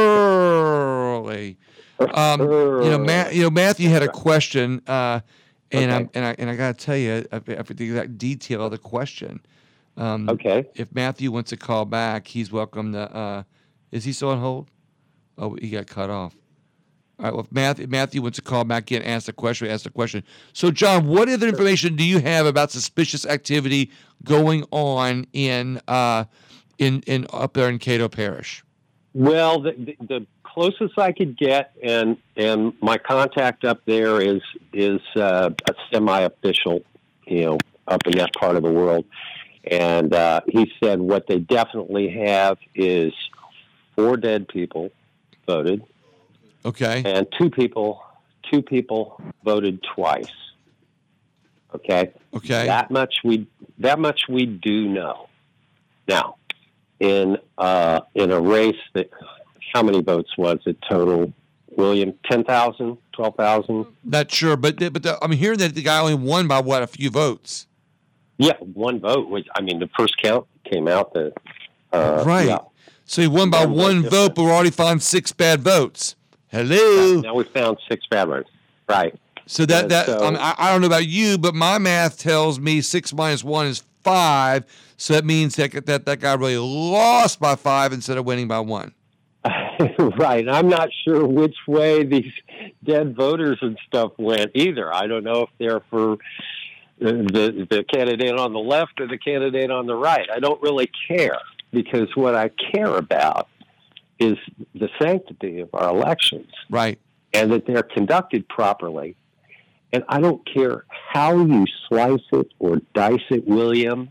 C: early. Um, you know, Ma- you know, Matthew had a question, uh, and
F: okay.
C: I'm, and I and I got to tell you, I, I forget the exact detail of the question. Um,
F: okay.
C: If Matthew wants to call back, he's welcome to. Uh, is he still on hold? Oh, he got cut off. All right. Well, if Matthew, Matthew wants to call back in, ask the question. Ask the question. So, John, what other information do you have about suspicious activity going on in uh, in in up there in Cato Parish?
F: Well, the, the, the closest I could get, and and my contact up there is is uh, a semi-official, you know, up in that part of the world, and uh, he said what they definitely have is four dead people voted.
C: Okay.
F: And two people, two people voted twice. Okay.
C: Okay.
F: That much we that much we do know. Now, in uh, in a race that, how many votes was it total, William? ten thousand, twelve thousand?
C: Not sure, but but the, I'm hearing that the guy only won by what, a few votes.
F: Yeah, one vote. Which, I mean, the first count came out that uh,
C: right.
F: Yeah.
C: So he won by one, one vote, but we already found six bad votes. Hello.
F: Right, now we found six bad votes. Right.
C: So that
F: and
C: that
F: so,
C: um, I, I don't know about you, but my math tells me six minus one is five. So that means that that, that guy really lost by five instead of winning by one.
F: Right. I'm not sure which way these dead voters and stuff went either. I don't know if they're for the, the, the candidate on the left or the candidate on the right. I don't really care, because what I care about is the sanctity of our elections.
C: Right.
F: And that they're conducted properly. And I don't care how you slice it or dice it, William.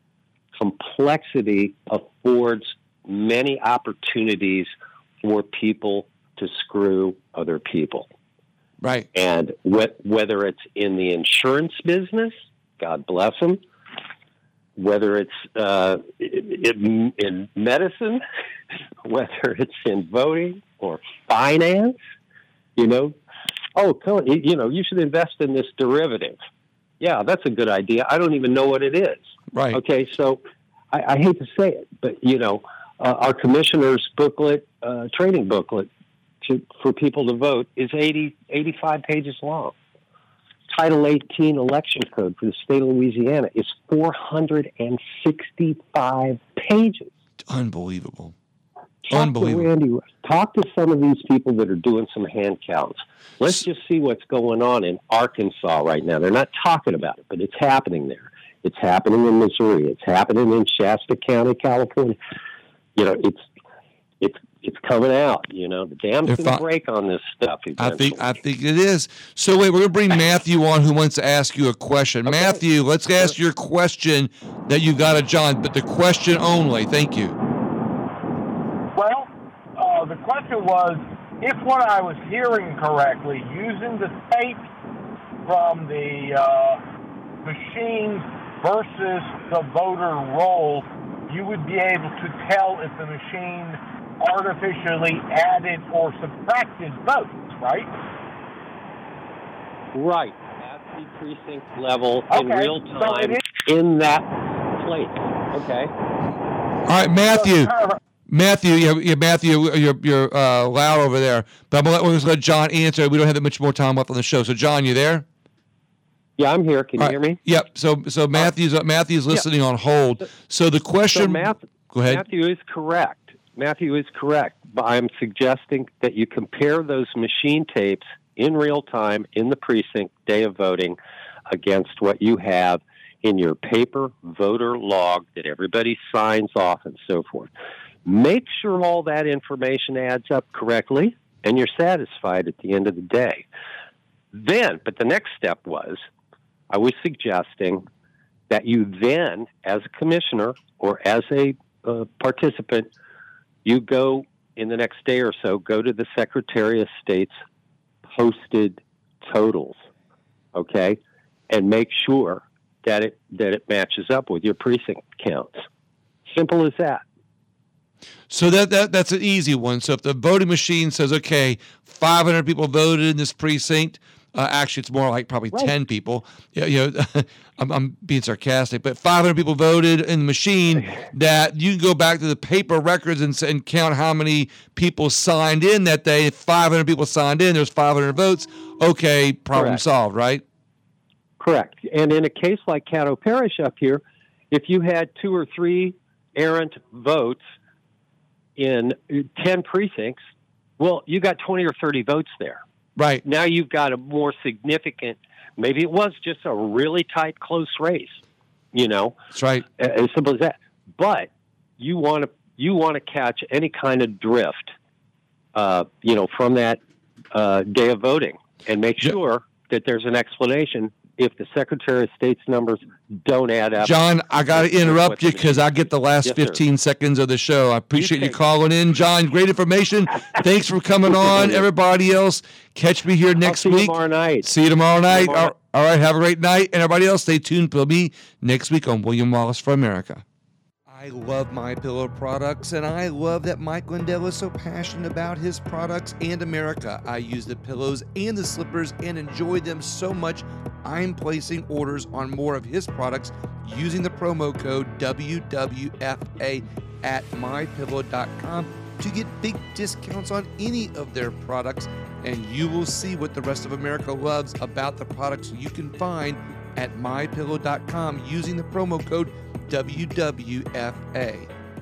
F: Complexity affords many opportunities for people to screw other people.
C: Right.
F: And wh- whether it's in the insurance business, God bless them, whether it's uh, in, in medicine, whether it's in voting or finance, you know, oh, come on, you know, you should invest in this derivative. Yeah, that's a good idea. I don't even know what it is.
C: Right.
F: Okay, so I, I hate to say it, but, you know, uh, our commissioner's booklet, uh, training booklet to, for people to vote is eighty, eighty-five pages long. Title eighteen election code for the state of Louisiana is four hundred sixty-five pages.
C: Unbelievable.
F: Talk
C: Unbelievable.
F: To Randy, talk to some of these people that are doing some hand counts. Let's just see what's going on in Arkansas right now. They're not talking about it, but it's happening there. It's happening in Missouri. It's happening in Shasta County, California. You know, it's it's it's coming out. You know, the dam's going to break on this stuff eventually.
C: I think I think it is. So wait, we're going to bring Matthew on, who wants to ask you a question. Okay. Matthew, let's ask your question that you got of John, but the question only. Thank you.
M: Well, uh, the question was, if what I was hearing correctly, using the tape from the uh, machine versus the voter roll, you would be able to tell if the machine artificially added or subtracted votes, right?
F: Right. At the precinct level
M: okay.
F: in real time so in that place. Okay.
C: All right, Matthew. So, Matthew, yeah, yeah, Matthew, you're you're uh, loud over there, but I'm gonna let, we're gonna let John answer. We don't have that much more time left on the show. So, John, you there?
F: Yeah, I'm here. Can
C: All
F: you
C: right.
F: hear me?
C: Yep. So, so Matthew's uh, Matthew's listening yeah. on hold. So the question.
F: So Math,
C: go ahead.
F: Matthew is correct. Matthew is correct. But I'm suggesting that you compare those machine tapes in real time in the precinct day of voting against what you have in your paper voter log that everybody signs off and so forth. Make sure all that information adds up correctly, and you're satisfied at the end of the day. Then, but the next step was, I was suggesting that you then, as a commissioner or as a uh, participant, you go in the next day or so, go to the Secretary of State's posted totals, okay, and make sure that it that it matches up with your precinct counts. Simple as that.
C: So that, that that's an easy one. So if the voting machine says, okay, five hundred people voted in this precinct, uh, actually it's more like probably right. ten people. You know, you know I'm, I'm being sarcastic, but five hundred people voted in the machine. That you can go back to the paper records and, and count how many people signed in that day. If five hundred people signed in, there's five hundred votes. Okay, problem
F: Correct.
C: solved, right?
F: Correct. And in a case like Caddo Parish up here, if you had two or three errant votes in ten precincts, well, you got twenty or thirty votes there.
C: Right.
F: Now you've got a more significant, maybe it was just a really tight, close race, you know.
C: That's right.
F: As simple as that. But you want to you want to catch any kind of drift, uh, you know, from that uh, day of voting and make sure that there's an explanation if the Secretary of State's numbers don't add up.
C: John, I got to interrupt you because I get the last yes, fifteen sir. seconds of the show. I appreciate you, you calling in, John. Great information. Thanks for coming on. Everybody else, catch me here next
F: I'll see
C: week.
F: You tomorrow night.
C: See you tomorrow night.
F: Tomorrow
C: all, all right, have a great night. And everybody else, stay tuned for me next week on William Wallace for America. I love MyPillow products, and I love that Mike Lindell is so passionate about his products and America. I use the pillows and the slippers and enjoy them so much, I'm placing orders on more of his products using the promo code W W F A at my pillow dot com to get big discounts on any of their products, and you will see what the rest of America loves about the products you can find at my pillow dot com using the promo code W W F A.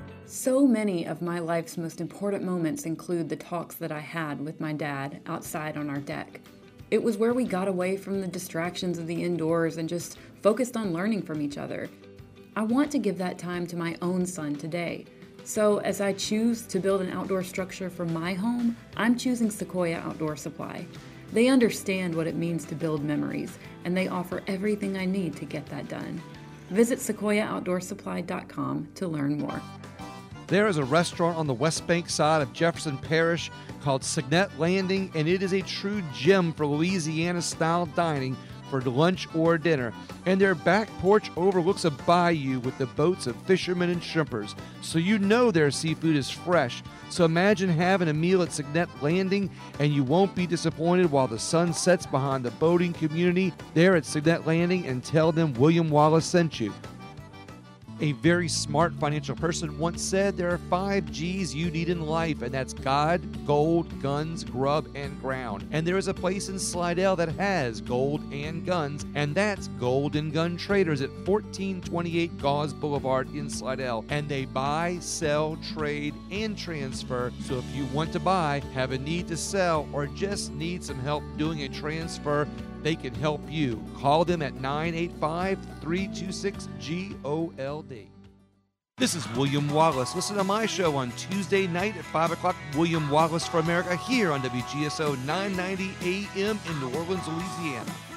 D: So many of my life's most important moments include the talks that I had with my dad outside on our deck. It was where we got away from the distractions of the indoors and just focused on learning from each other. I want to give that time to my own son today. So as I choose to build an outdoor structure for my home, I'm choosing Sequoia Outdoor Supply. They understand what it means to build memories, and they offer everything I need to get that done. Visit sequoia outdoor supply dot com to learn more.
L: There is a restaurant on the West Bank side of Jefferson Parish called Signet Landing, and it is a true gem for Louisiana-style dining for lunch or dinner. And their back porch overlooks a bayou with the boats of fishermen and shrimpers, so you know their seafood is fresh. So imagine having a meal at Signet Landing, and you won't be disappointed while the sun sets behind the boating community there at Signet Landing, and tell them William Wallace sent you. A very smart financial person once said there are five G's you need in life, and that's God, gold, guns, grub, and ground. And there is a place in Slidell that has gold and guns, and that's Gold and Gun Traders at fourteen twenty-eight Gauze Boulevard in Slidell. And they buy, sell, trade, and transfer. So if you want to buy, have a need to sell, or just need some help doing a transfer, they can help you. Call them at nine eight five, three two six, G O L D. This is William Wallace. Listen to my show on Tuesday night at five o'clock, William Wallace for America, here on W G S O nine ninety A M in New Orleans, Louisiana.